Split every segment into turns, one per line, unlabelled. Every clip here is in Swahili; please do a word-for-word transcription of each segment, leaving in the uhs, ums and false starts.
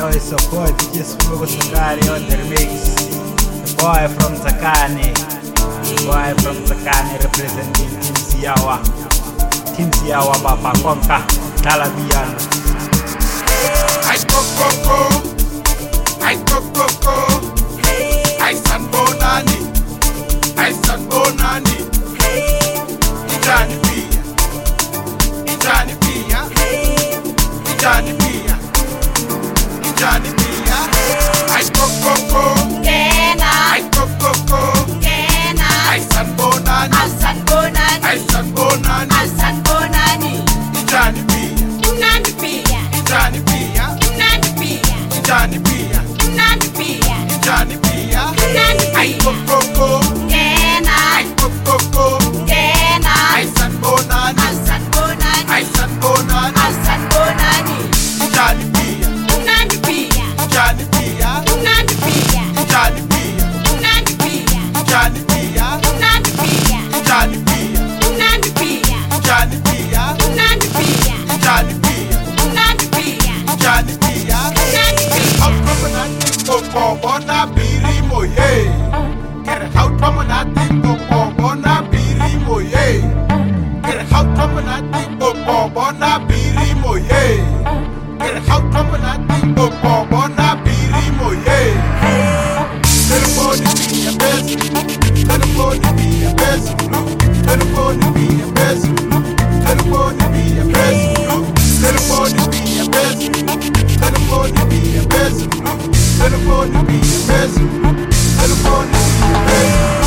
always support just Fuego Sukari on the remix. The boy from Tsakane, the boy from Tsakane representing Team Siyawa. Team Siyawa Bapa Konka, Talabian.
I go go go, I go go go, I san bonani, I san bonani. Ijani pia, Ijani pia, Ijani pia, Ijani pia. I go go go, I go go go, I san bonani, I san bonani, I san bonani, I san bonani. Ijani pia, Ijani pia, Ijani pia, Ijani pia, Ijani pia, Ijani pia, Ijani pia. I go go go, I go go go, I san bonani, I san bonani, I san bonani, I san bonani. Ijani pia, Ijani pia, Ijani pia, Ijani pia, Ijani pia, Ijani pia, Ijani pia, Ijani pia, Ijani pia, Ijani pia, Ijani pia, Ijani pia, Ijani pia, Ijani pia, Ijani pia, Ijani pia. Out from nothing go for bona birimo ye. Get out from nothing go for bona birimo ye. Get out from nothing go for bona birimo ye. Get out from nothing go for bona birimo ye. Telephone be a best. Telephone be a best. Telephone be a best. Telephone be a best. Telephone be a best. Telephone be a best. Telephone be a best. Telephone be a best.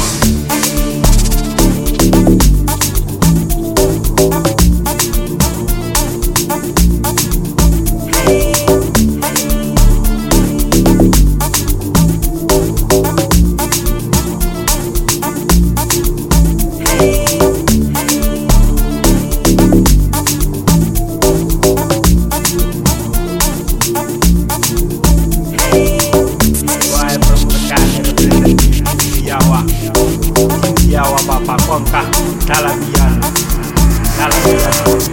Siyawa Bapa Konka, Talabian, Talabian.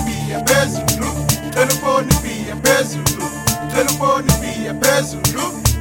Telephone be a best. Telephone be a best.